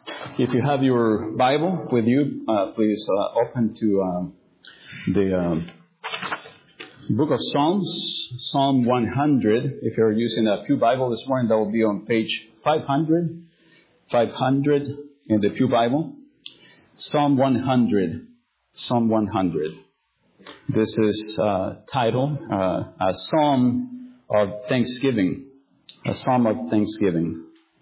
If you have your Bible with you, please open to the book of Psalms, Psalm 100. If you're using a Pew Bible this morning, that will be on page 500 in the Pew Bible. Psalm 100. This is titled A Psalm of Thanksgiving. A Psalm of Thanksgiving.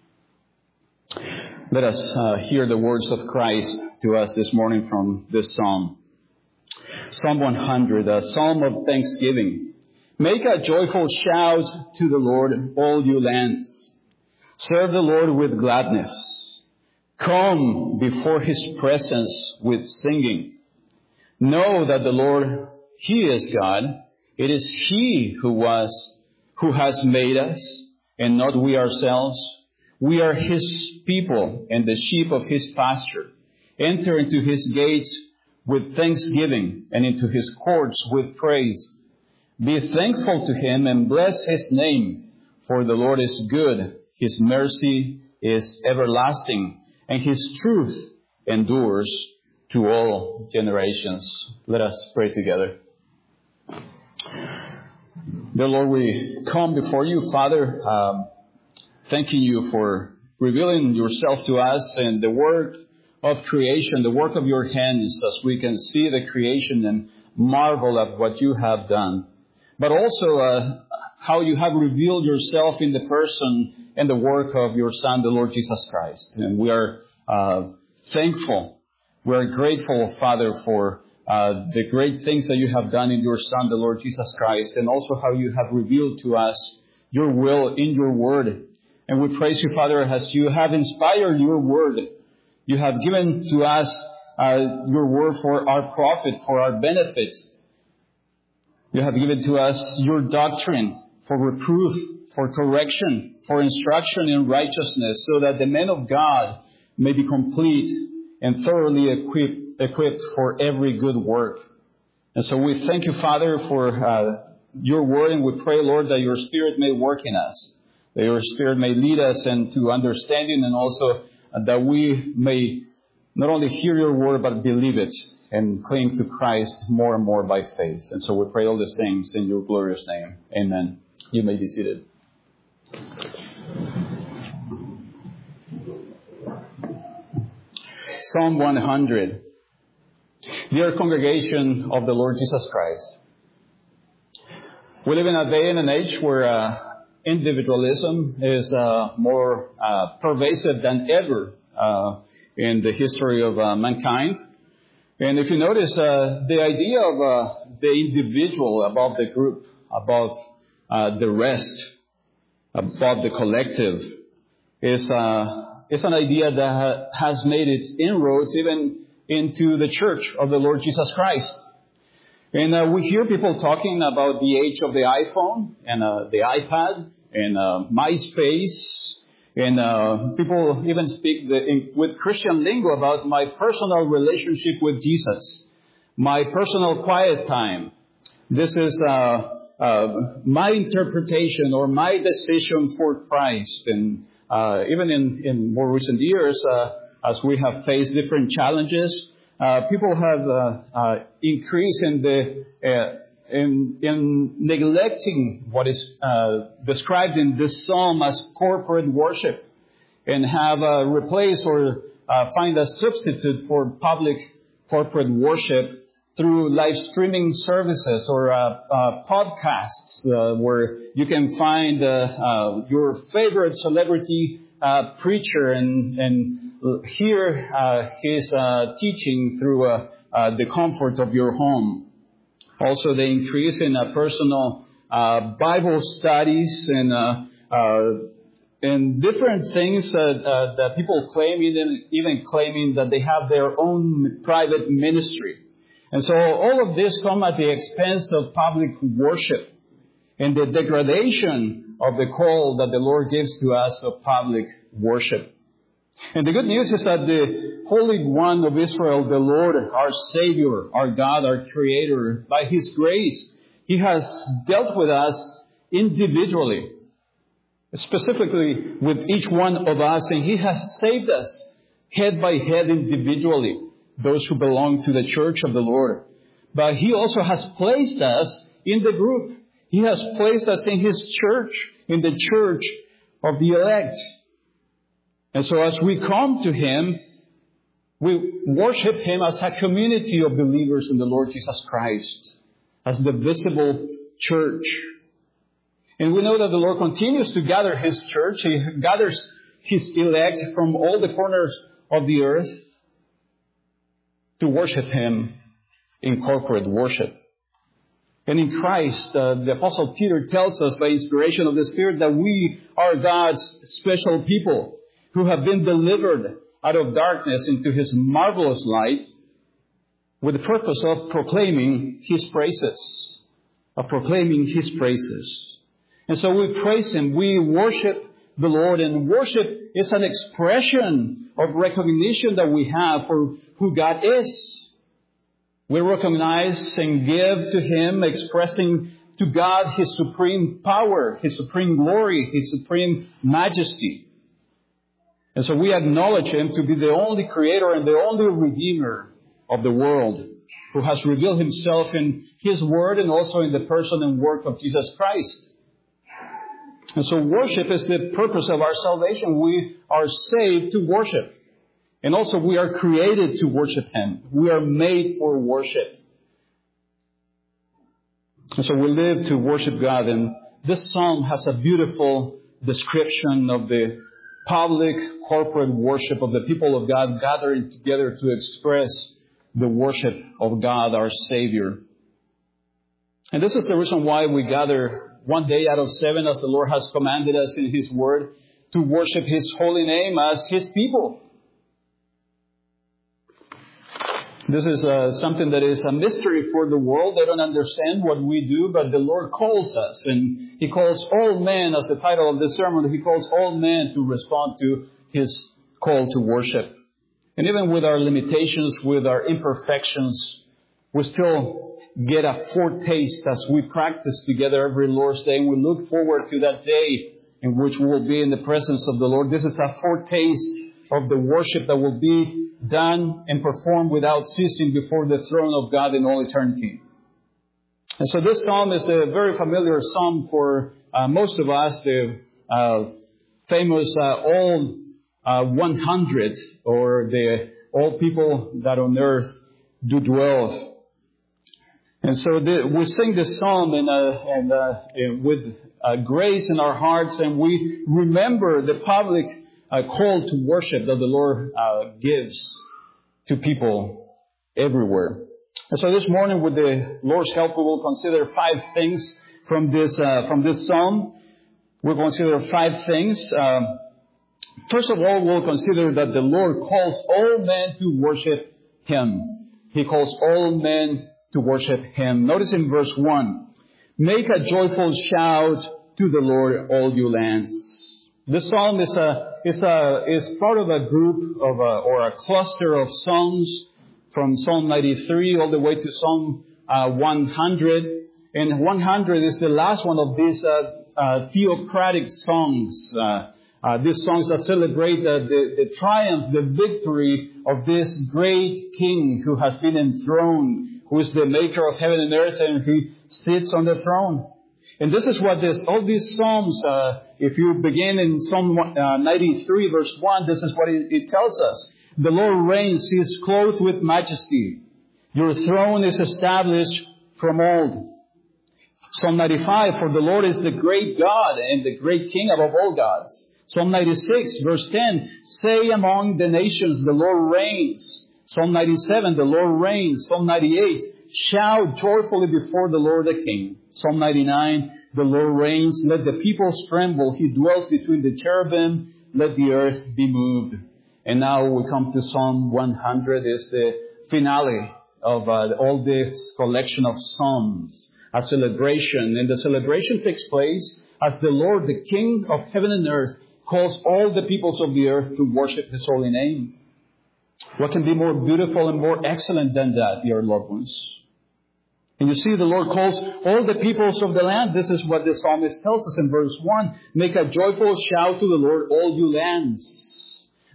Let us hear the words of Christ to us this morning from this psalm. Psalm 100, a psalm of thanksgiving. Make a joyful shout to the Lord, all you lands. Serve the Lord with gladness. Come before His presence with singing. Know that the Lord, He is God. It is He who has made us, and not we ourselves. We are His people and the sheep of His pasture. Enter into His gates with thanksgiving and into His courts with praise. Be thankful to Him and bless His name, for the Lord is good. His mercy is everlasting, and His truth endures to all generations. Let us pray together. Dear Lord, we come before you, Father, thanking you for revealing yourself to us and the work of creation, the work of your hands, as we can see the creation and marvel at what you have done. But also how you have revealed yourself in the person and the work of your Son, the Lord Jesus Christ. And we are thankful. We are grateful, Father, for the great things that you have done in your Son, the Lord Jesus Christ, and also how you have revealed to us your will in your word. And we praise you, Father, as you have inspired your word. You have given to us your word for our profit, for our benefit. You have given to us your doctrine for reproof, for correction, for instruction in righteousness, so that the men of God may be complete and thoroughly equipped for every good work. And so we thank you, Father, for your word, and we pray, Lord, that your Spirit may work in us. That your Spirit may lead us into understanding, and also that we may not only hear your word, but believe it and cling to Christ more and more by faith. And so we pray all these things in your glorious name. Amen. You may be seated. Psalm 100. Dear congregation of the Lord Jesus Christ, we live in a day and an age where individualism is more pervasive than ever in the history of mankind. And if you notice, the idea of the individual above the group, above the rest, above the collective, is an idea that has made its inroads even into the church of the Lord Jesus Christ. And we hear people talking about the age of the iPhone and the iPad and MySpace, and people even speak with Christian lingo about my personal relationship with Jesus, my personal quiet time. This is my interpretation or my decision for Christ. And even in more recent years, as we have faced different challenges, people have increased in neglecting what is described in this psalm as corporate worship, and have replaced or find a substitute for public corporate worship through live streaming services or podcasts where you can find your favorite celebrity preacher and hear his teaching through the comfort of your home. Also, the increase in personal Bible studies and different things that people claim, even claiming that they have their own private ministry. And so all of this come at the expense of public worship and the degradation of the call that the Lord gives to us of public worship. And the good news is that the Holy One of Israel, the Lord, our Savior, our God, our Creator, by His grace, He has dealt with us individually, specifically with each one of us, and He has saved us head by head individually, those who belong to the church of the Lord. But He also has placed us in the group. He has placed us in His church, in the church of the elect. And so as we come to Him, we worship Him as a community of believers in the Lord Jesus Christ, as the visible church. And we know that the Lord continues to gather His church. He gathers His elect from all the corners of the earth to worship Him in corporate worship. And in Christ, the Apostle Peter tells us by inspiration of the Spirit that we are God's special people who have been delivered out of darkness into His marvelous light with the purpose of proclaiming His praises. And so we praise Him, we worship the Lord, and worship is an expression of recognition that we have for who God is. We recognize and give to Him, expressing to God His supreme power, His supreme glory, His supreme majesty. And so we acknowledge Him to be the only Creator and the only Redeemer of the world, who has revealed Himself in His Word and also in the person and work of Jesus Christ. And so worship is the purpose of our salvation. We are saved to worship. And also we are created to worship Him. We are made for worship. And so we live to worship God. And this psalm has a beautiful description of the public corporate worship of the people of God gathering together to express the worship of God, our Savior. And this is the reason why we gather one day out of 7, as the Lord has commanded us in His Word, to worship His holy name as His people. This is something that is a mystery for the world. They don't understand what we do, but the Lord calls us. And He calls all men, as the title of this sermon, He calls all men to respond to His call to worship. And even with our limitations, with our imperfections, we still get a foretaste as we practice together every Lord's Day. And we look forward to that day in which we will be in the presence of the Lord. This is a foretaste of the worship that will be done and performed without ceasing before the throne of God in all eternity. And so this psalm is a very familiar psalm for most of us, the famous Old 100, or the all people that on earth do dwell. And so we sing this psalm with grace in our hearts, and we remember the public call to worship that the Lord gives to people everywhere. And so this morning, with the Lord's help, we will consider 5 things from this psalm. We'll consider 5 things. First of all, we'll consider that the Lord calls all men to worship Him. He calls all men to worship Him. Notice in verse 1, make a joyful shout to the Lord, all you lands. This psalm is part of a group of or a cluster of songs from Psalm 93 all the way to Psalm 100. And 100 is the last one of these theocratic songs. These songs that celebrate the triumph, the victory of this great King who has been enthroned, who is the maker of heaven and earth, and He sits on the throne. And this is what all these psalms, if you begin in Psalm 93 verse 1, this is what it tells us. The Lord reigns, He is clothed with majesty. Your throne is established from old. Psalm 95, for the Lord is the great God and the great King above all gods. Psalm 96 verse 10, say among the nations, the Lord reigns. Psalm 97, the Lord reigns. Psalm 98, shout joyfully before the Lord the King. Psalm 99, the Lord reigns. Let the peoples tremble. He dwells between the cherubim. Let the earth be moved. And now we come to Psalm 100. It's the finale of all this collection of psalms. A celebration. And the celebration takes place as the Lord, the King of heaven and earth, calls all the peoples of the earth to worship His holy name. What can be more beautiful and more excellent than that, dear loved ones? And you see, the Lord calls all the peoples of the land. This is what the psalmist tells us in verse 1. Make a joyful shout to the Lord, all you lands.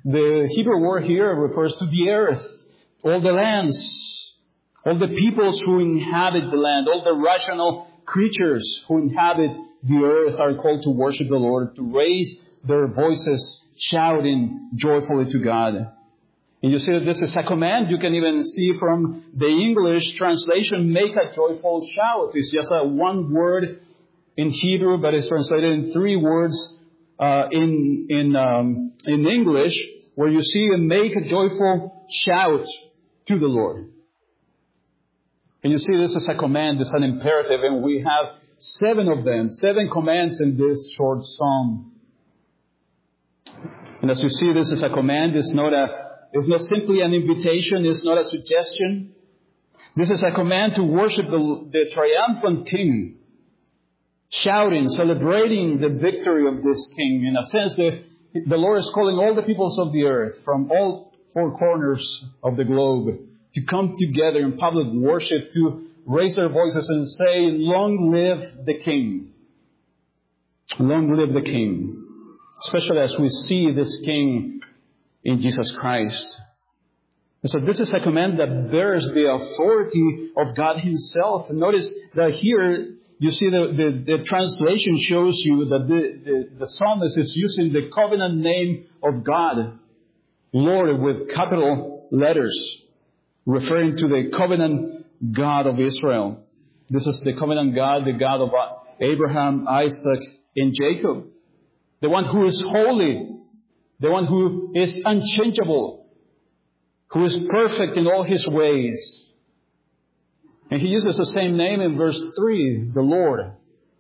The Hebrew word here refers to the earth, all the lands, all the peoples who inhabit the land, all the rational creatures who inhabit the earth are called to worship the Lord, to raise their voices shouting joyfully to God. And you see that this is a command. You can even see from the English translation, make a joyful shout. It's just one word in Hebrew, but it's translated in 3 words in English, where you see make a joyful shout to the Lord. And you see this is a command, it's an imperative, and we have 7 of them, 7 commands in this short psalm. And as you see, this is a command. It's not simply an invitation. It's not a suggestion. This is a command to worship the triumphant King, shouting, celebrating the victory of this King. In a sense, the Lord is calling all the peoples of the earth from all 4 corners of the globe to come together in public worship, to raise their voices and say, long live the King. Long live the King. Especially as we see this King in Jesus Christ. And so this is a command that bears the authority of God Himself. And notice that here you see the translation shows you that the psalmist is using the covenant name of God, Lord, with capital letters, referring to the covenant God of Israel. This is the covenant God, the God of Abraham, Isaac, and Jacob. The one who is holy, the one who is unchangeable, who is perfect in all His ways. And He uses the same name in verse 3, the Lord,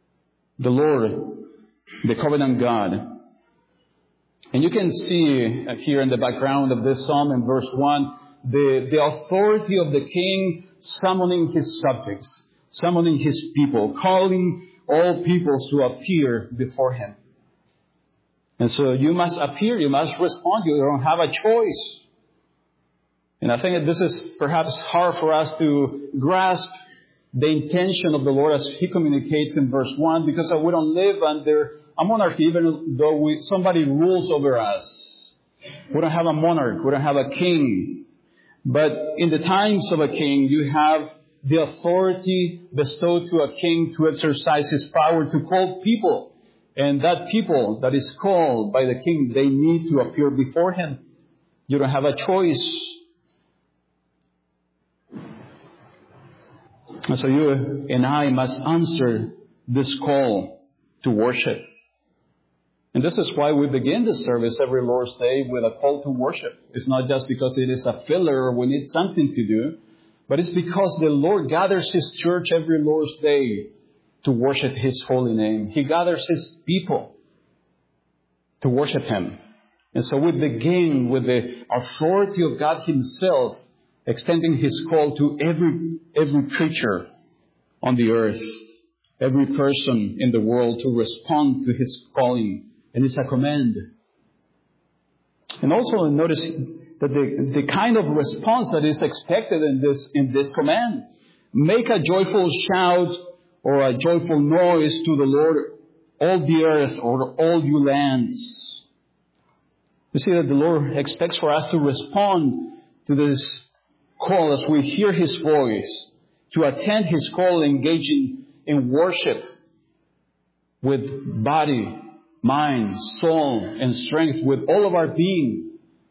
the covenant God. And you can see here in the background of this psalm in verse 1, the authority of the King summoning His subjects, summoning His people, calling all peoples to appear before Him. And so you must appear, you must respond, you don't have a choice. And I think that this is perhaps hard for us to grasp the intention of the Lord as He communicates in verse 1, because we don't live under a monarchy, even though somebody rules over us. We don't have a monarch, we don't have a king. But in the times of a king, you have the authority bestowed to a king to exercise his power to call people. And that people that is called by the king, they need to appear before him. You don't have a choice. And so you and I must answer this call to worship. And this is why we begin the service every Lord's Day with a call to worship. It's not just because it is a filler or we need something to do, but it's because the Lord gathers His church every Lord's Day to worship His holy name. He gathers His people to worship Him. And so we begin with the authority of God Himself, extending His call to every creature on the earth, every person in the world to respond to His calling. And it's a command. And also notice that the kind of response that is expected in this command. Make a joyful shout or a joyful noise to the Lord, all the earth or all you lands. You see that the Lord expects for us to respond to this call as we hear His voice, to attend His call, engaging in worship with body, mind, soul, and strength, with all of our being.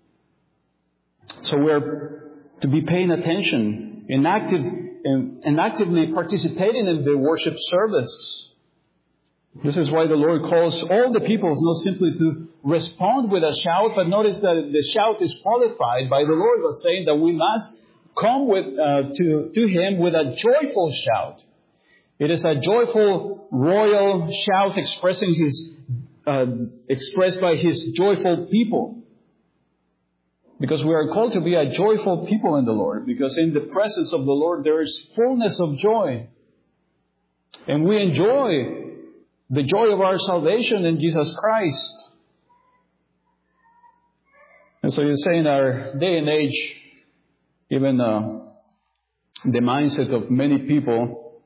So we're to be paying attention and actively participating in the worship service. This is why the Lord calls all the people not simply to respond with a shout, but notice that the shout is qualified by the Lord by saying that we must come to Him with a joyful shout. It is a joyful royal shout expressed by His joyful people. Because we are called to be a joyful people in the Lord. Because in the presence of the Lord there is fullness of joy. And we enjoy the joy of our salvation in Jesus Christ. And so you say in our day and age, even the mindset of many people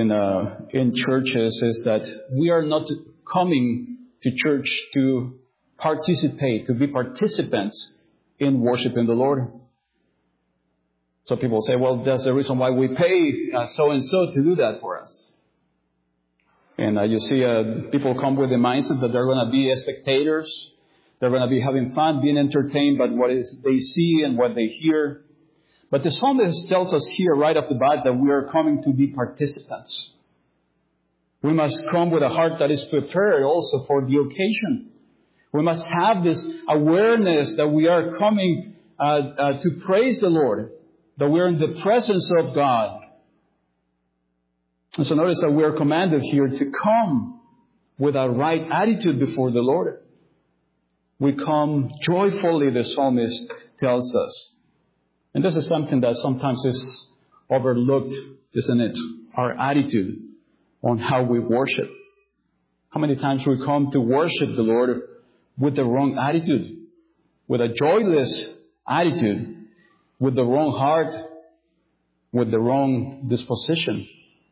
in churches is that we are not coming to church to participate, to be participants in worshiping the Lord. So people say, well, that's the reason why we pay so-and-so to do that for us. And you see people come with the mindset that they're going to be spectators. They're going to be having fun, being entertained by what they see and what they hear. But the psalmist tells us here right off the bat that we are coming to be participants. We must come with a heart that is prepared also for the occasion. We must have this awareness that we are coming to praise the Lord, that we are in the presence of God. And so notice that we are commanded here to come with a right attitude before the Lord. We come joyfully, the psalmist tells us. And this is something that sometimes is overlooked, isn't it? Our attitude on how we worship. How many times we come to worship the Lord with the wrong attitude, with a joyless attitude, with the wrong heart, with the wrong disposition.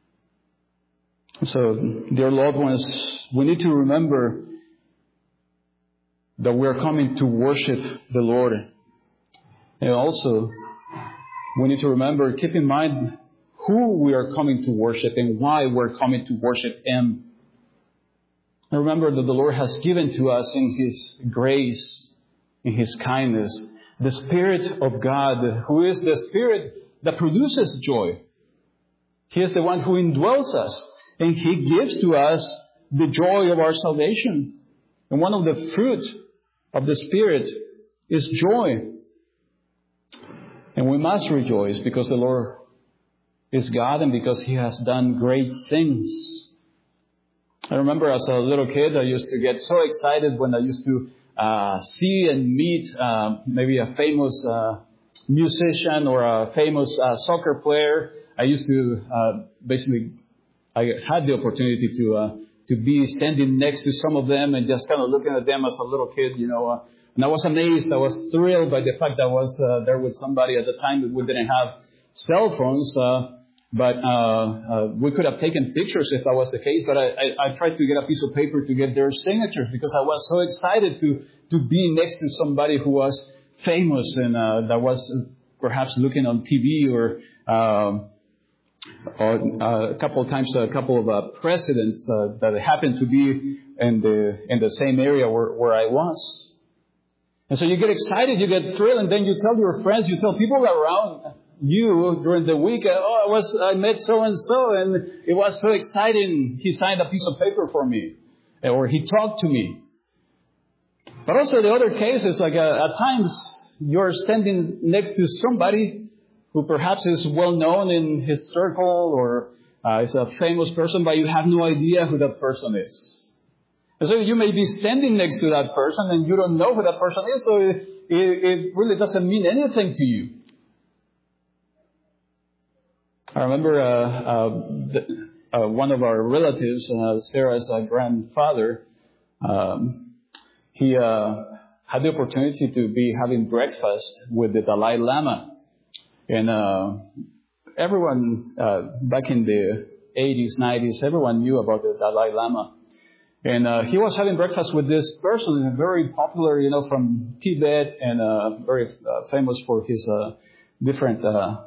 So, dear loved ones, we need to remember that we are coming to worship the Lord. And also, we need to remember, keep in mind who we are coming to worship and why we're coming to worship Him. And remember that the Lord has given to us in His grace, in His kindness, the Spirit of God, who is the Spirit that produces joy. He is the one who indwells us, and He gives to us the joy of our salvation. And one of the fruit of the Spirit is joy. And we must rejoice because the Lord is God and because He has done great things. I remember as a little kid, I used to get so excited when I used to see and meet maybe a famous musician or a famous soccer player. I used to I had the opportunity to be standing next to some of them and just kind of looking at them as a little kid, and I was amazed. I was thrilled by the fact that I was there with somebody at the time that we didn't have cell phones, but we could have taken pictures if that was the case. But I tried to get a piece of paper to get their signatures because I was so excited to be next to somebody who was famous and that was perhaps looking on TV or a couple of times a couple of presidents that happened to be in the same area where I was. And so you get excited, you get thrilled, and then you tell your friends, you tell people around you during the week, I met so-and-so, and it was so exciting. He signed a piece of paper for me, or he talked to me. But also the other case is like at times you're standing next to somebody who perhaps is well known in his circle or is a famous person, but you have no idea who that person is. And so you may be standing next to that person and you don't know who that person is, so it really doesn't mean anything to you. I remember one of our relatives, Sarah's grandfather, he had the opportunity to be having breakfast with the Dalai Lama. And everyone back in the 80s, 90s, everyone knew about the Dalai Lama. And he was having breakfast with this person, very popular, from Tibet, and very famous for his different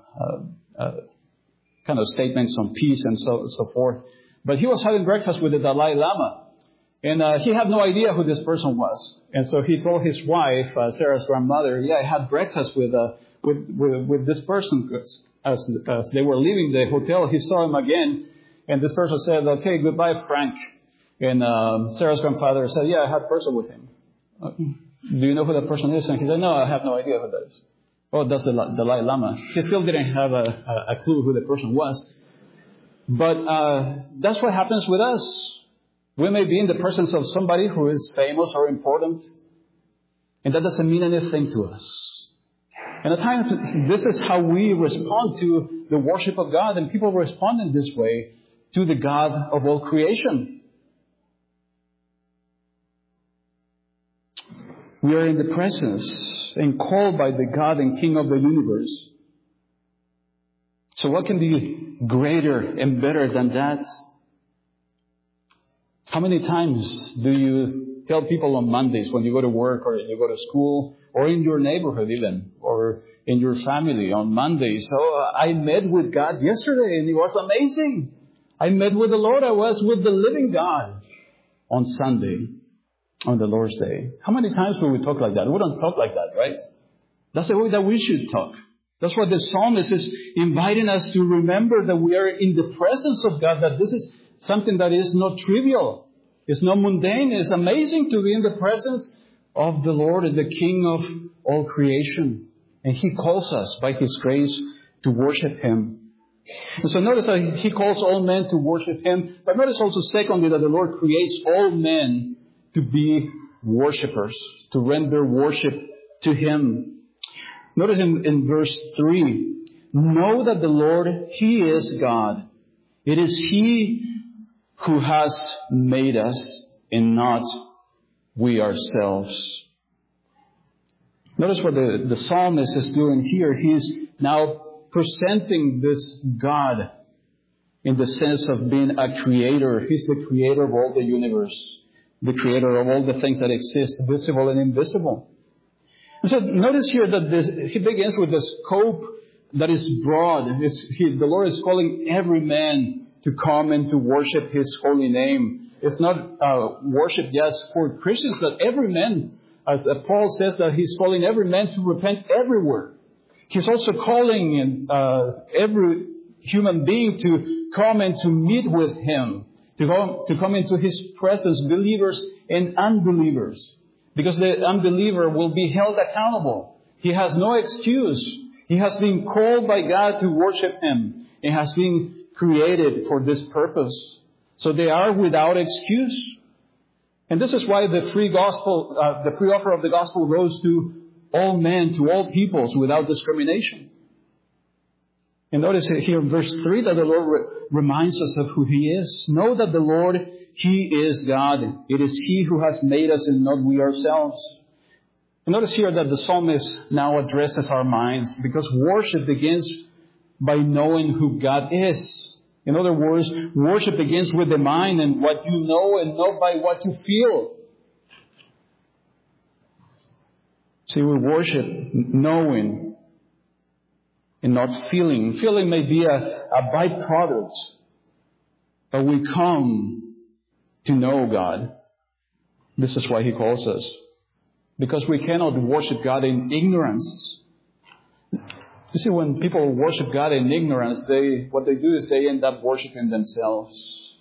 kind of statements on peace and so forth. But he was having breakfast with the Dalai Lama, and he had no idea who this person was. And so he told his wife, Sarah's grandmother, I had breakfast with this person. As they were leaving the hotel, he saw him again, and this person said, "Okay, goodbye, Frank." And Sarah's grandfather said, I had person with him. Do you know who that person is? And he said, no, I have no idea who that is. Oh, that's the Dalai Lama. He still didn't have a clue who the person was. But that's what happens with us. We may be in the presence of somebody who is famous or important, and that doesn't mean anything to us. And at times, this is how we respond to the worship of God, and people respond in this way to the God of all creation. We are in the presence and called by the God and King of the universe. So what can be greater and better than that? How many times do you tell people on Mondays when you go to work or you go to school or in your neighborhood even or in your family on Mondays. So I met with God yesterday and it was amazing. I met with the Lord. I was with the living God on Sunday, on the Lord's Day. How many times will we talk like that? We don't talk like that, right? That's the way that we should talk. That's what the psalmist is inviting us to remember, that we are in the presence of God, that this is something that is not trivial. It's not mundane. It's amazing to be in the presence of the Lord and the King of all creation. And He calls us by His grace to worship Him. And so notice that He calls all men to worship Him. But notice also, secondly, that the Lord creates all men to be worshipers, to render worship to Him. Notice in verse 3, know that the Lord, He is God. It is He who has made us and not we ourselves. Notice what the psalmist is doing here. He is now presenting this God in the sense of being a creator. He's the creator of all the universe, the creator of all the things that exist, visible and invisible. And so notice here that he begins with the scope that is broad. The Lord is calling every man to come and to worship His holy name. It's not worship just for Christians, but every man, as Paul says, that He's calling every man to repent everywhere. He's also calling every human being to come and to meet with Him, to come into His presence, believers and unbelievers. Because the unbeliever will be held accountable. He has no excuse. He has been called by God to worship Him and has been created for this purpose. So they are without excuse. And this is why the free offer of the gospel goes to all men, to all peoples, without discrimination. And notice here in verse 3 that the Lord reminds us of who He is. Know that the Lord, He is God. It is He who has made us and not we ourselves. And notice here that the psalmist now addresses our minds, because worship begins by knowing who God is. In other words, worship begins with the mind and what you know, and not by what you feel. See, we worship knowing and not feeling. Feeling may be a byproduct, but we come to know God. This is why He calls us. Because we cannot worship God in ignorance. You see, when people worship God in ignorance, what they do is they end up worshiping themselves.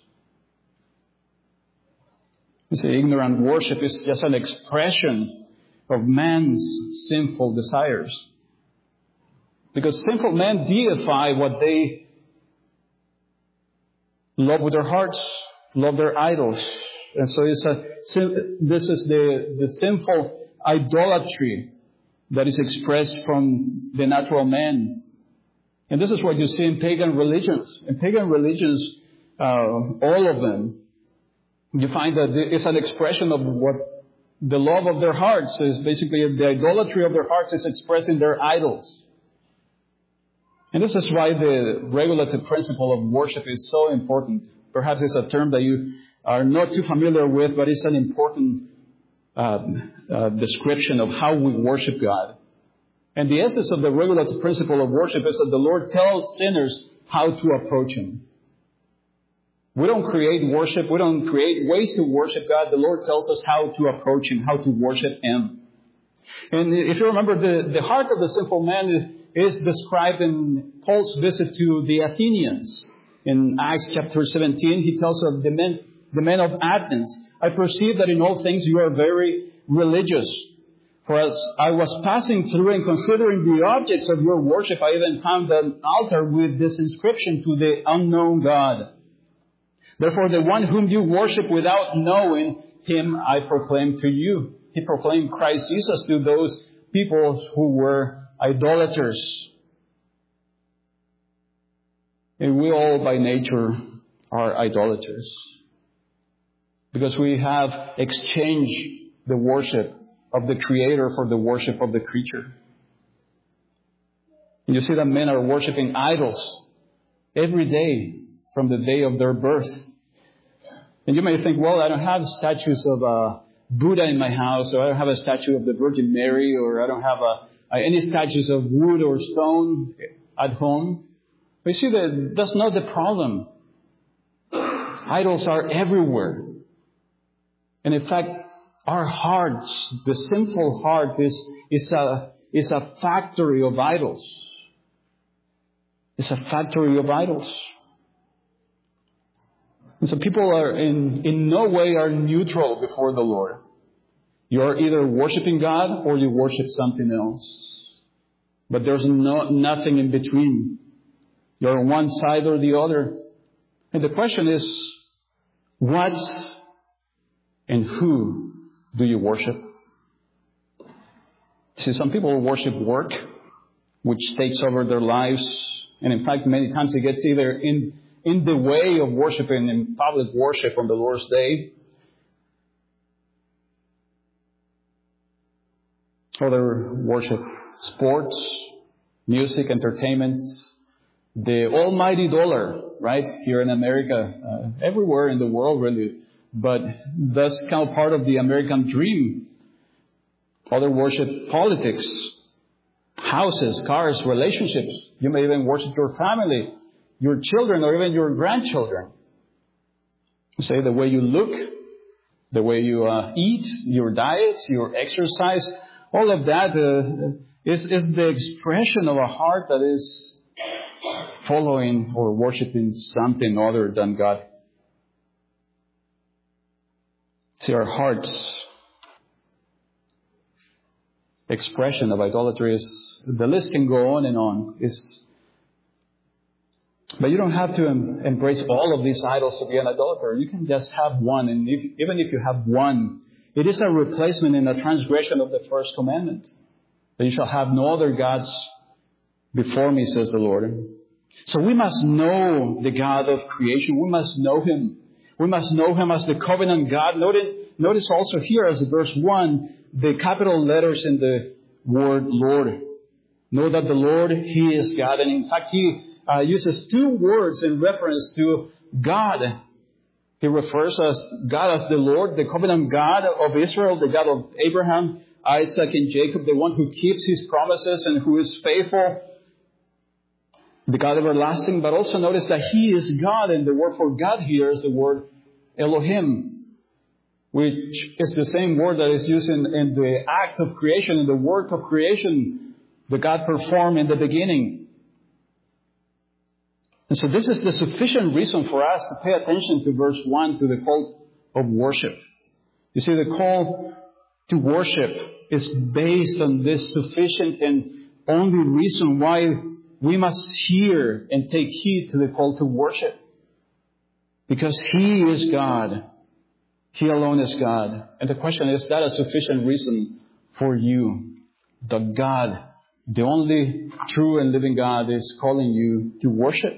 You see, ignorant worship is just an expression of man's sinful desires. Because sinful men deify what they love with their hearts, love their idols. And so this is the sinful idolatry that is expressed from the natural man. And this is what you see in pagan religions. In pagan religions, all of them, you find that it's an expression of what the love of their hearts is. Basically, the idolatry of their hearts is expressed in their idols. And this is why the regulative principle of worship is so important. Perhaps it's a term that you are not too familiar with, but it's an important description of how we worship God. And the essence of the regulative principle of worship is that the Lord tells sinners how to approach Him. We don't create worship. We don't create ways to worship God. The Lord tells us how to approach Him, how to worship Him. And if you remember, the heart of the sinful man is described in Paul's visit to the Athenians. In Acts chapter 17, he tells of the men of Athens, I perceive that in all things you are very religious. For as I was passing through and considering the objects of your worship, I even found an altar with this inscription, to the unknown God. Therefore, the one whom you worship without knowing Him, I proclaim to you. He proclaimed Christ Jesus to those people who were idolaters. And we all by nature are idolaters. Because we have exchanged the worship of the Creator for the worship of the creature. And you see that men are worshiping idols every day from the day of their birth. And you may think, well, I don't have statues of Buddha in my house, or I don't have a statue of the Virgin Mary, or I don't have any statues of wood or stone at home. But you see, that's not the problem. Idols are everywhere. And in fact, our hearts, the sinful heart, is a factory of idols. It's a factory of idols. And so people are in no way are neutral before the Lord. You're either worshiping God or you worship something else. But there's nothing in between. You're on one side or the other. And the question is, what and who do you worship? See, some people worship work, which takes over their lives. And in fact, many times it gets either in the way of worshiping in public worship on the Lord's Day. Other worship sports, music, entertainment, the almighty dollar, right? Here in America, everywhere in the world really. But that's kind of part of the American dream. Other worship politics, houses, cars, relationships. You may even worship your family, your children, or even your grandchildren. Say the way you look, the way you eat, your diet, your exercise, all of that is the expression of a heart that is following or worshiping something other than God. See, our heart's expression of idolatry is, the list can go on and on. But you don't have to embrace all of these idols to be an idolater. You can just have one. And even if you have one, it is a replacement and a transgression of the first commandment. That you shall have no other gods before me, says the Lord. So we must know the God of creation. We must know Him. We must know Him as the covenant God. Notice also here as verse 1, the capital letters in the word Lord. Know that the Lord, He is God. And in fact, He uses two words in reference to God. He refers as God as the Lord, the covenant God of Israel, the God of Abraham, Isaac, and Jacob, the one who keeps His promises and who is faithful, the God everlasting. But also notice that He is God, and the word for God here is the word Elohim, which is the same word that is used in the act of creation, in the work of creation that God performed in the beginning. And so this is the sufficient reason for us to pay attention to verse 1, to the call of worship. You see, the call to worship is based on this sufficient and only reason why we must hear and take heed to the call to worship. Because He is God. He alone is God. And the question is that a sufficient reason for you? That God, the only true and living God, is calling you to worship.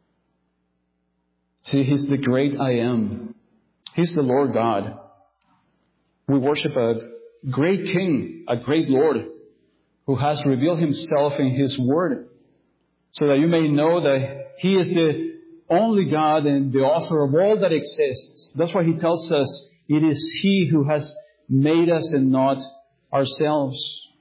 See, He's the great I Am. He's the Lord God. We worship a great King, a great Lord, who has revealed Himself in His Word, so that you may know that He is the only God and the author of all that exists. That's why He tells us it is He who has made us and not ourselves.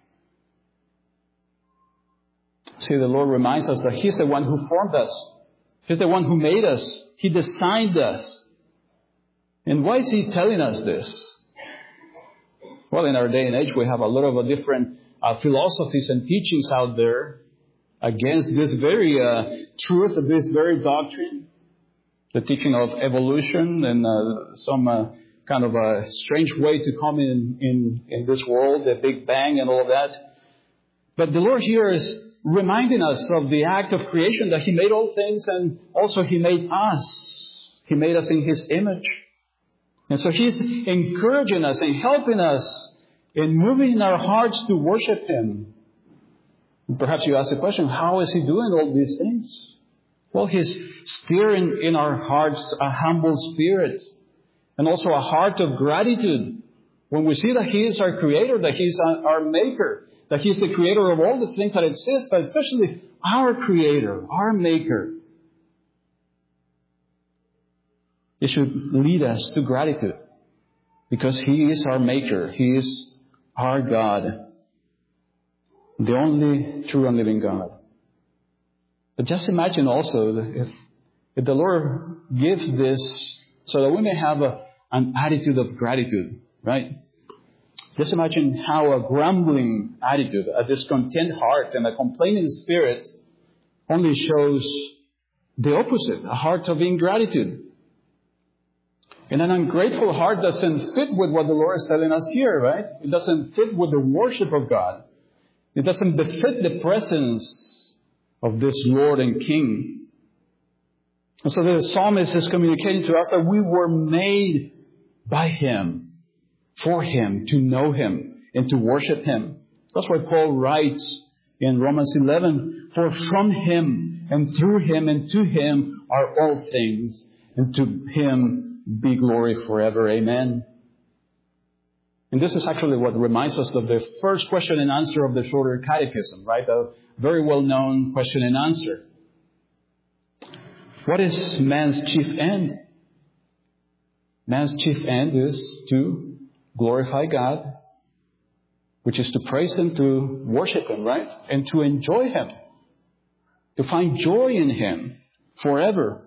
See, the Lord reminds us that He's the one who formed us. He's the one who made us. He designed us. And why is He telling us this? Well, in our day and age, we have a lot of different philosophies and teachings out there against this very truth, this very doctrine. The teaching of evolution and some kind of a strange way to come in this world, the Big Bang and all of that. But the Lord here is reminding us of the act of creation, that He made all things and also He made us. He made us in His image. And so He's encouraging us and helping us in moving our hearts to worship Him. Perhaps you ask the question, how is He doing all these things? Well, He's stirring in our hearts a humble spirit and also a heart of gratitude. When we see that He is our Creator, that He is our Maker, that He is the Creator of all the things that exist, but especially our Creator, our Maker, it should lead us to gratitude. because He is our Maker. He is our God, the only true and living God. But just imagine also if the Lord gives this so that we may have an attitude of gratitude, right? Just imagine how a grumbling attitude, a discontent heart, and a complaining spirit only shows the opposite, a heart of ingratitude. And an ungrateful heart doesn't fit with what the Lord is telling us here, right? It doesn't fit with the worship of God. It doesn't befit the presence of this Lord and King. And so the psalmist is communicating to us that we were made by Him, for Him, to know Him, and to worship Him. That's why Paul writes in Romans 11, for from Him, and through Him, and to Him are all things, and to Him be glory forever. Amen. And this is actually what reminds us of the first question and answer of the shorter catechism, right? A very well-known question and answer. What is man's chief end? Man's chief end is to glorify God, which is to praise Him, to worship Him, right? And to enjoy Him, to find joy in Him forever.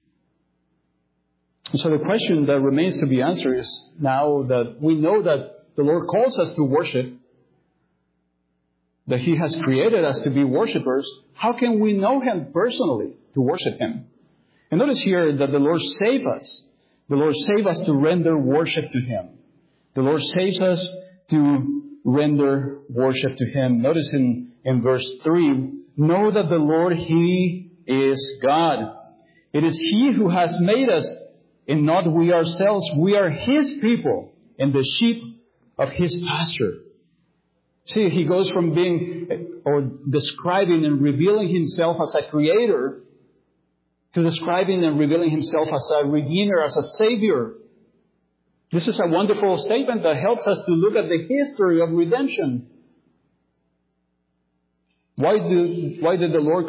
And so the question that remains to be answered is, now that we know that the Lord calls us to worship, that He has created us to be worshipers, how can we know Him personally to worship Him? And notice here that the Lord saved us. The Lord saved us to render worship to Him. The Lord saves us to render worship to Him. Notice in verse 3, know that the Lord, He is God. It is He who has made us, and not we ourselves. We are His people and the sheep of His pasture. See, He goes from being or describing and revealing Himself as a creator to describing and revealing Himself as a redeemer, as a savior. This is a wonderful statement that helps us to look at the history of redemption. Why did the Lord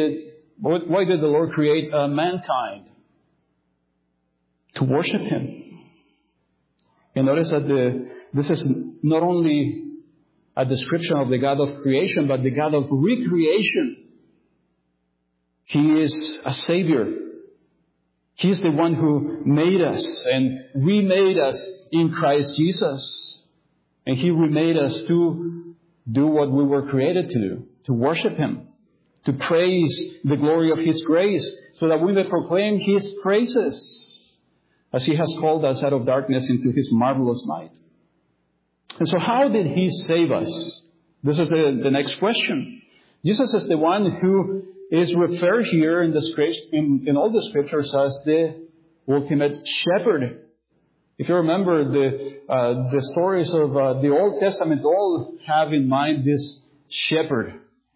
create mankind? To worship Him. And notice that this is not only a description of the God of creation, but the God of recreation. He is a Savior. He is the one who made us and remade us in Christ Jesus. And He remade us to do what we were created to do, to worship Him, to praise the glory of His grace, so that we may proclaim His praises, as He has called us out of darkness into His marvelous light. And so how did He save us? This is the next question. Jesus is the one who is referred here in all the Scriptures as the ultimate shepherd. If you remember, the stories of the Old Testament all have in mind this shepherd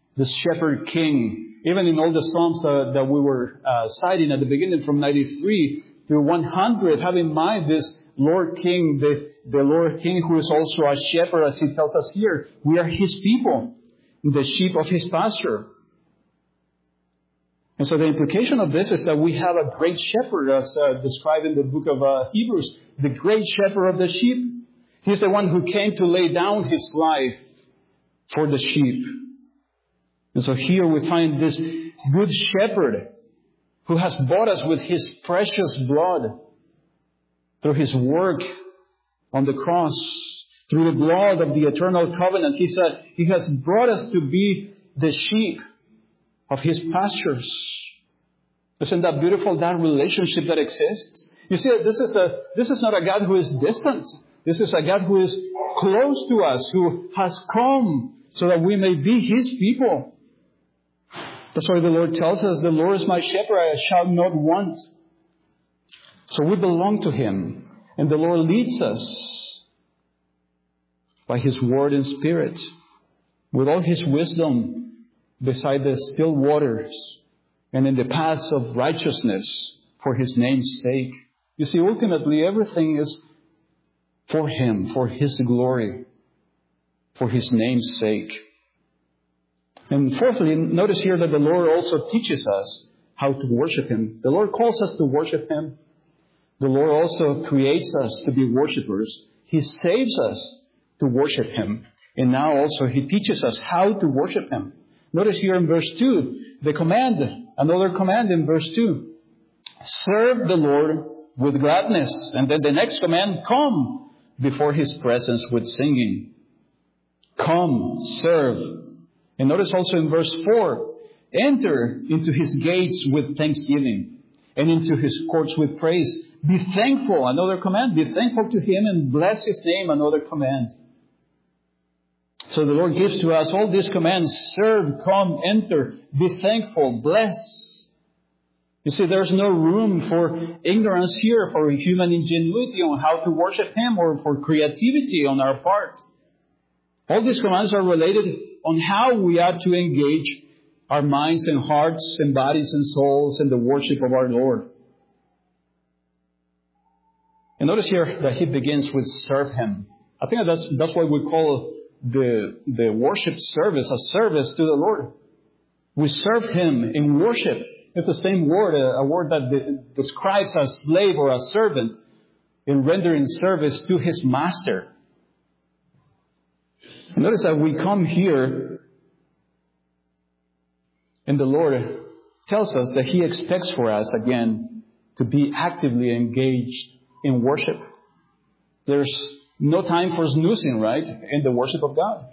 king. Even in all the Psalms that we were citing at the beginning from 93 to 100, have in mind this Lord King, the Lord King who is also a shepherd, as He tells us here. We are His people, the sheep of His pasture. And so the implication of this is that we have a great shepherd, as described in the book of Hebrews, the great shepherd of the sheep. He's the one who came to lay down His life for the sheep. And so here we find this good shepherd who has bought us with His precious blood through His work on the cross, through the blood of the eternal covenant. He said He has brought us to be the sheep of His pastures. Isn't that beautiful, that relationship that exists? You see, this is not a God who is distant. This is a God who is close to us, who has come so that we may be His people. That's why the Lord tells us, the Lord is my shepherd, I shall not want. So we belong to Him. And the Lord leads us by His word and spirit, with all His wisdom beside the still waters and in the paths of righteousness for His name's sake. You see, ultimately everything is for Him, for His glory, for His name's sake. And fourthly, notice here that the Lord also teaches us how to worship Him. The Lord calls us to worship Him. The Lord also creates us to be worshipers. He saves us to worship Him. And now also He teaches us how to worship Him. Notice here in verse 2, the command, another command in verse 2. Serve the Lord with gladness. And then the next command, come before His presence with singing. Come, serve. And notice also in verse 4, enter into His gates with thanksgiving and into His courts with praise. Be thankful, another command. Be thankful to Him and bless His name, another command. So the Lord gives to us all these commands. Serve, come, enter, be thankful, bless. You see, there's no room for ignorance here, for human ingenuity on how to worship Him or for creativity on our part. All these commands are related on how we are to engage our minds and hearts and bodies and souls in the worship of our Lord. And notice here that He begins with serve Him. I think that's why we call the worship service a service to the Lord. We serve Him in worship. It's the same word, a word that describes a slave or a servant in rendering service to his master. And notice that we come here and the Lord tells us that He expects for us, again, to be actively engaged in worship. There's no time for snoozing, right, in the worship of God.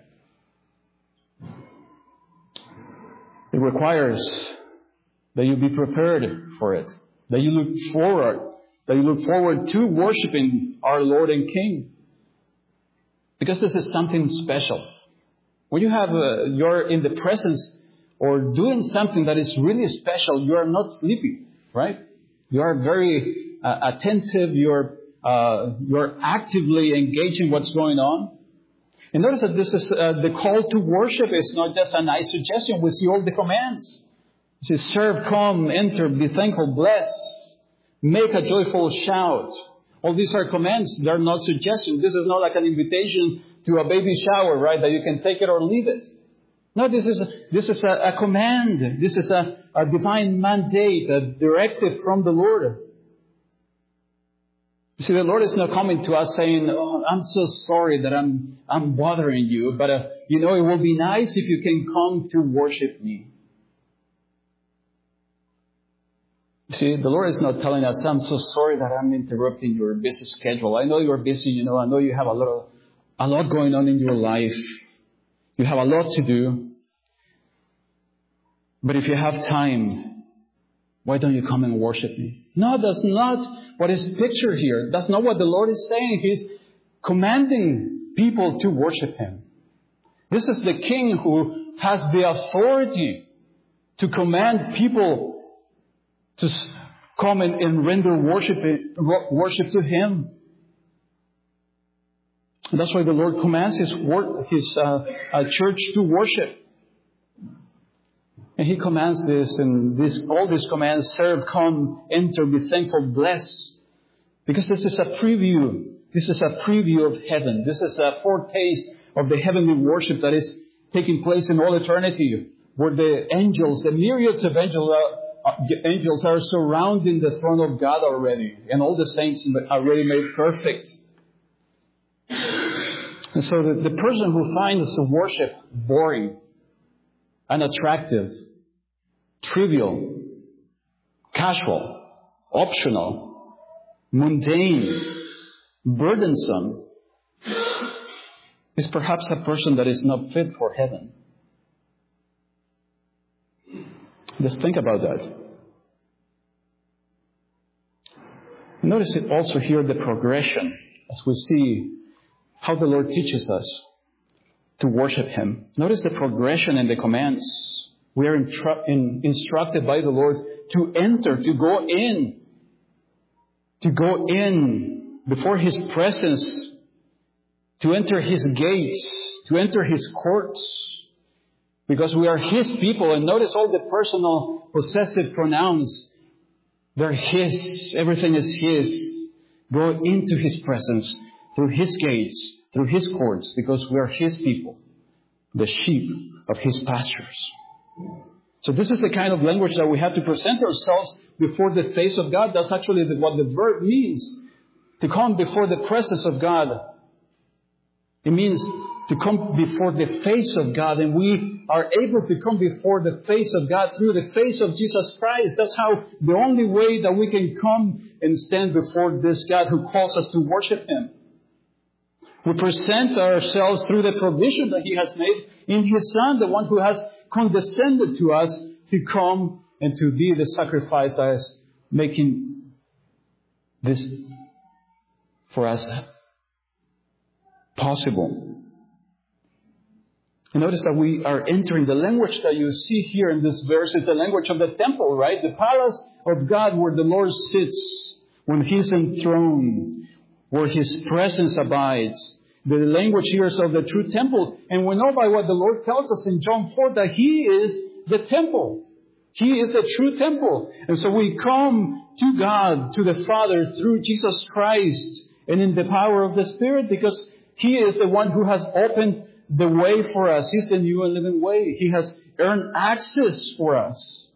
It requires that you be prepared for it, that you look forward to worshiping our Lord and King. Because this is something special. When you have you're in the presence or doing something that is really special, you are not sleepy, right? You are very attentive. You're actively engaging what's going on. And notice that this is the call to worship is not just a nice suggestion. We see all the commands. It says, serve, come, enter, be thankful, bless, make a joyful shout. All these are commands. They're not suggestions. This is not like an invitation to a baby shower, right? That you can take it or leave it. No, this is a command. This is a divine mandate, a directive from the Lord. You see, the Lord is not coming to us saying, oh, I'm so sorry that I'm bothering you, but it will be nice if you can come to worship me. You see, the Lord is not telling us, I'm so sorry that I'm interrupting your busy schedule. I know you're busy, I know you have a lot going on in your life. You have a lot to do. But if you have time, why don't you come and worship me? No, that's not what is pictured here. That's not what the Lord is saying. He's commanding people to worship Him. This is the King who has the authority to command people to come and render worship to Him. And that's why the Lord commands His church to worship. And He commands this, and all these commands, serve, come, enter, be thankful, bless. Because this is a preview. This is a preview of heaven. This is a foretaste of the heavenly worship that is taking place in all eternity, where the angels, the myriads of angels are surrounding the throne of God already, and all the saints are already made perfect. And so the person who finds the worship boring, unattractive, trivial, casual, optional, mundane, burdensome, is perhaps a person that is not fit for heaven. Just think about that. Notice it also here the progression as we see how the Lord teaches us to worship Him. Notice the progression in the commands. We are instructed by the Lord to enter, to go in before His presence, to enter His gates, to enter His courts. Because we are His people. And notice all the personal possessive pronouns. They're His. Everything is His. Go into His presence through His gates, through His courts, because we are His people, the sheep of His pastures. So this is the kind of language that we have to present ourselves before the face of God. That's actually what the verb means. To come before the presence of God It means to come before the face of God, and we are able to come before the face of God through the face of Jesus Christ. That's how the only way that we can come and stand before this God who calls us to worship Him. We present ourselves through the provision that He has made in His Son, the one who has condescended to us to come and to be the sacrifice that is making this for us possible. And notice that we are entering the language that you see here in this verse is the language of the temple, right? The palace of God where the Lord sits when He's enthroned, where His presence abides. The language here is of the true temple. And we know by what the Lord tells us in John 4 that He is the temple. He is the true temple. And so we come to God, to the Father, through Jesus Christ and in the power of the Spirit, because He is the one who has opened the way for us. He's the new and living way. He has earned access for us.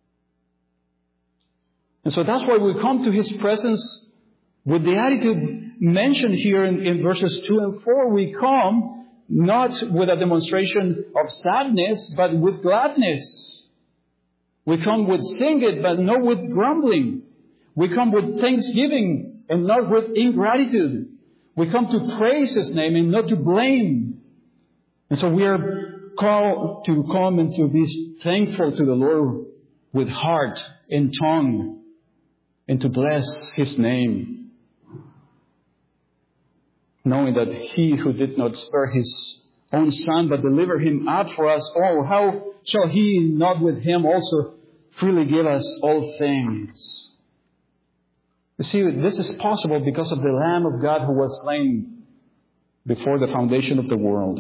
And so that's why we come to His presence with the attitude mentioned here in verses 2 and 4. We come not with a demonstration of sadness, but with gladness. We come with singing, but not with grumbling. We come with thanksgiving and not with ingratitude. We come to praise His name and not to blame. And so we are called to come and to be thankful to the Lord with heart and tongue and to bless His name, knowing that He who did not spare His own Son but delivered Him up for us all, how shall He not with Him also freely give us all things? You see, this is possible because of the Lamb of God who was slain before the foundation of the world.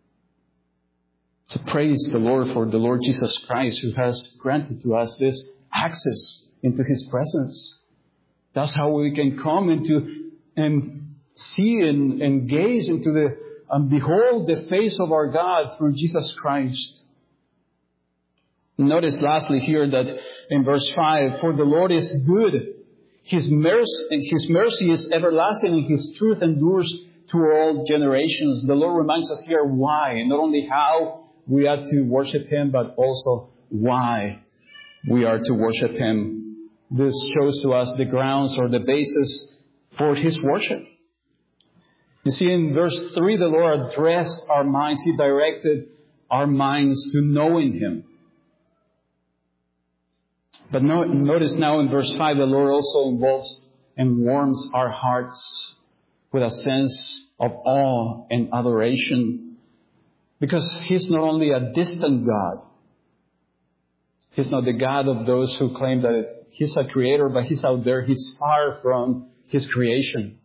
So praise the Lord for the Lord Jesus Christ who has granted to us this access into His presence. That's how we can come into and see and gaze into and behold the face of our God through Jesus Christ. Notice lastly here that in verse 5, for the Lord is good. His mercy is everlasting and His truth endures to all generations. The Lord reminds us here why, not only how we are to worship Him, but also why we are to worship Him. This shows to us the grounds or the basis for His worship. You see, in verse 3, the Lord addressed our minds. He directed our minds to knowing Him. But notice now in verse 5, the Lord also involves and warms our hearts with a sense of awe and adoration. Because He's not only a distant God. He's not the God of those who claim that He's a creator, but He's out there. He's far from His creation.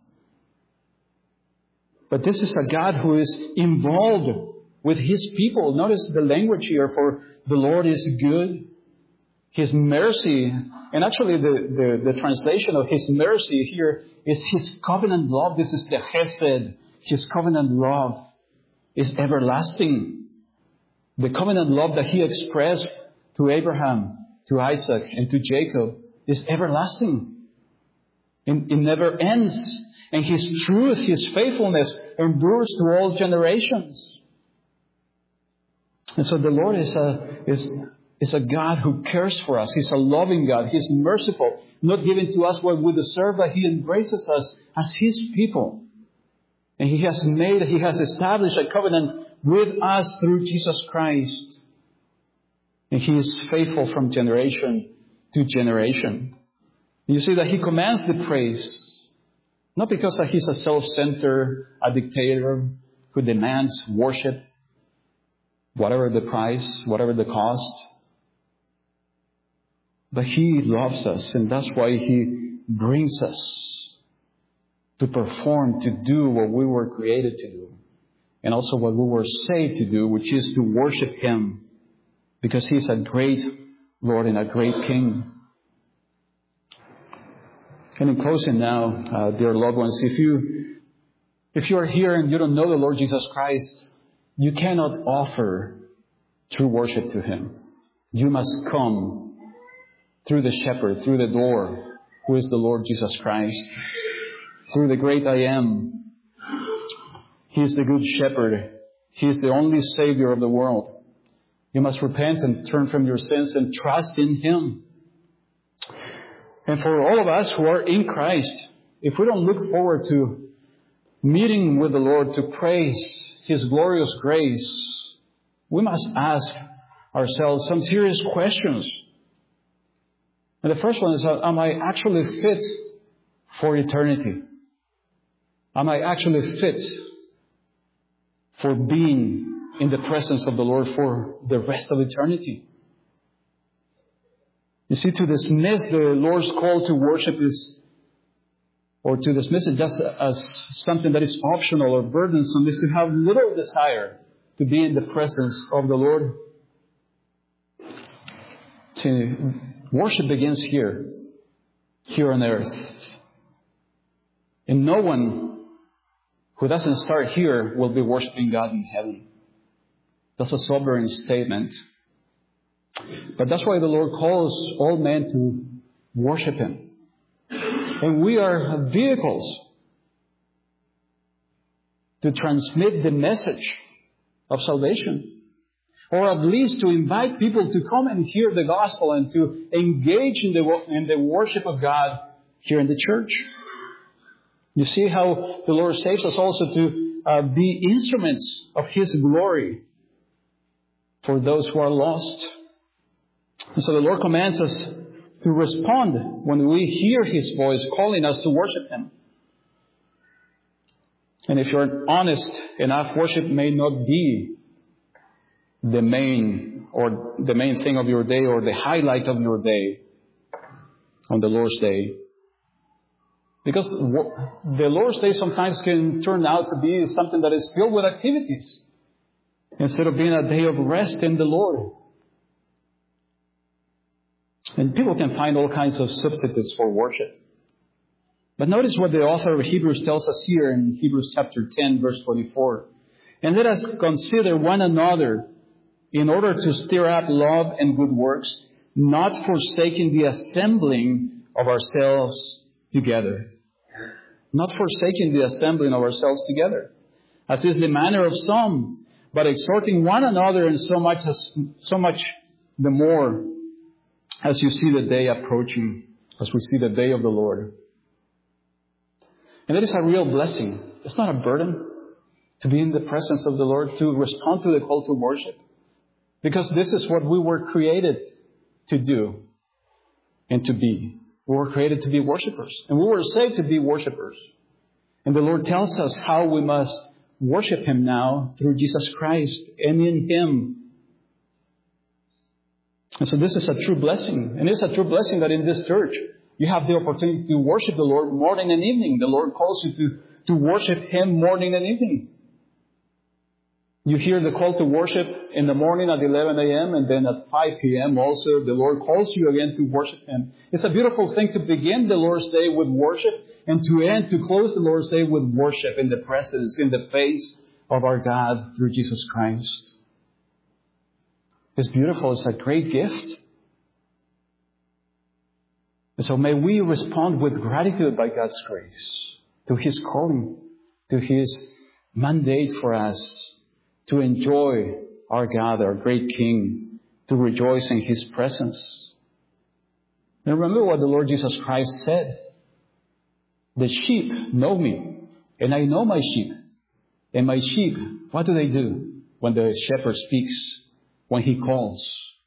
But this is a God who is involved with His people. Notice the language here, for the Lord is good. His mercy, and actually the translation of His mercy here is His covenant love. This is the Chesed. His covenant love is everlasting. The covenant love that He expressed to Abraham, to Isaac, and to Jacob is everlasting. It never ends. And His truth, His faithfulness endures to all generations. And so the Lord is a God who cares for us. He's a loving God. He's merciful, not giving to us what we deserve, but He embraces us as His people. And He has established a covenant with us through Jesus Christ. And He is faithful from generation to generation. You see that He commands the praise. Not because He's a self-centered, a dictator who demands worship, whatever the price, whatever the cost. But He loves us, and that's why He brings us to perform, to do what we were created to do. And also what we were saved to do, which is to worship Him. Because He's a great Lord and a great King. And in closing now, dear loved ones, if you are here and you don't know the Lord Jesus Christ, you cannot offer true worship to Him. You must come through the shepherd, through the door, who is the Lord Jesus Christ, through the great I Am. He is the good shepherd. He is the only Savior of the world. You must repent and turn from your sins and trust in Him. And for all of us who are in Christ, if we don't look forward to meeting with the Lord to praise His glorious grace, we must ask ourselves some serious questions. And the first one is, am I actually fit for eternity? Am I actually fit for being in the presence of the Lord for the rest of eternity? You see, to dismiss the Lord's call to worship or to dismiss it just as something that is optional or burdensome, is to have little desire to be in the presence of the Lord. Worship begins here on earth. And no one who doesn't start here will be worshiping God in heaven. That's a sobering statement. But that's why the Lord calls all men to worship Him. And we are vehicles to transmit the message of salvation. Or at least to invite people to come and hear the gospel and to engage in the worship of God here in the church. You see how the Lord saves us also to be instruments of His glory for those who are lost. And so the Lord commands us to respond when we hear His voice calling us to worship Him. And if you're honest enough, worship may not be the main thing of your day or the highlight of your day on the Lord's Day. Because the Lord's Day sometimes can turn out to be something that is filled with activities instead of being a day of rest in the Lord. And people can find all kinds of substitutes for worship. But notice what the author of Hebrews tells us here in Hebrews chapter 10, verse 24. And let us consider one another in order to stir up love and good works, not forsaking the assembling of ourselves together. Not forsaking the assembling of ourselves together, as is the manner of some, but exhorting one another, and so much the more as you see the day approaching, as we see the day of the Lord. And it is a real blessing. It's not a burden to be in the presence of the Lord, to respond to the call to worship. Because this is what we were created to do and to be. We were created to be worshipers. And we were saved to be worshipers. And the Lord tells us how we must worship Him now through Jesus Christ and in Him. And so this is a true blessing. And it's a true blessing that in this church you have the opportunity to worship the Lord morning and evening. The Lord calls you to worship Him morning and evening. You hear the call to worship in the morning at 11 a.m. and then at 5 p.m. also the Lord calls you again to worship Him. It's a beautiful thing to begin the Lord's Day with worship and to close the Lord's Day with worship in the presence, in the face of our God through Jesus Christ. It's beautiful. It's a great gift. And so may we respond with gratitude by God's grace to His calling, to His mandate for us to enjoy our God, our great King, to rejoice in His presence. And remember what the Lord Jesus Christ said. The sheep know me, and I know my sheep. And my sheep, what do? When the shepherd speaks, when He calls?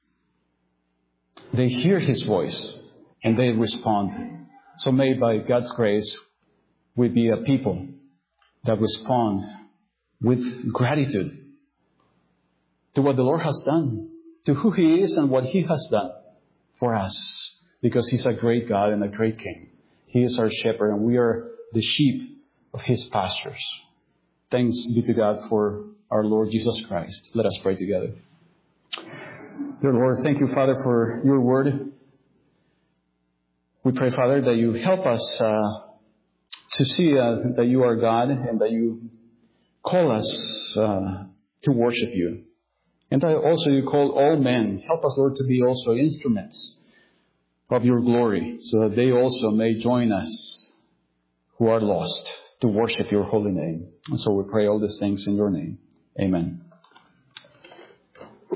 They hear His voice, and they respond. So may by God's grace, we be a people that respond with gratitude to what the Lord has done, to who He is and what He has done for us. Because He's a great God and a great King. He is our shepherd and we are the sheep of His pastures. Thanks be to God for our Lord Jesus Christ. Let us pray together. Dear Lord, thank you, Father, for your word. We pray, Father, that you help us to see that you are God and that you call us to worship you. And that also you call all men. Help us, Lord, to be also instruments of your glory so that they also may join us who are lost to worship your holy name. And so we pray all these things in your name. Amen.